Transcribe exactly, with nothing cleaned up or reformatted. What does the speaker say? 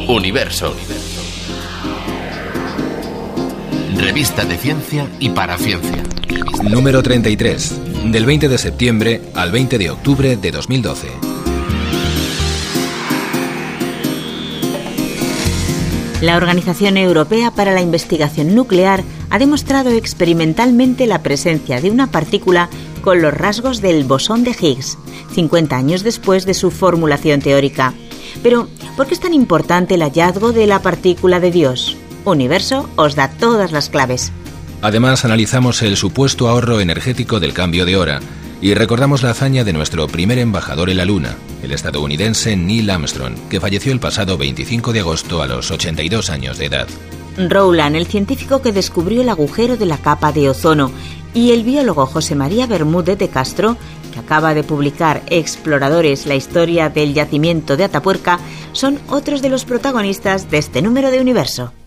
Universo. Revista de ciencia y para ciencia. Número treinta y tres, del veinte de septiembre al veinte de octubre de dos mil doce. La Organización Europea para la Investigación Nuclear ha demostrado experimentalmente la presencia de una partícula con los rasgos del bosón de Higgs, cincuenta años después de su formulación teórica. Pero, ¿por qué es tan importante el hallazgo de la partícula de Dios? Universo os da todas las claves. Además, analizamos el supuesto ahorro energético del cambio de hora y recordamos la hazaña de nuestro primer embajador en la Luna, el estadounidense Neil Armstrong, que falleció el pasado veinticinco de agosto a los ochenta y dos años de edad. Rowland, el científico que descubrió el agujero de la capa de ozono, y el biólogo José María Bermúdez de Castro, que acaba de publicar Exploradores, la historia del yacimiento de Atapuerca, son otros de los protagonistas de este número de Universo.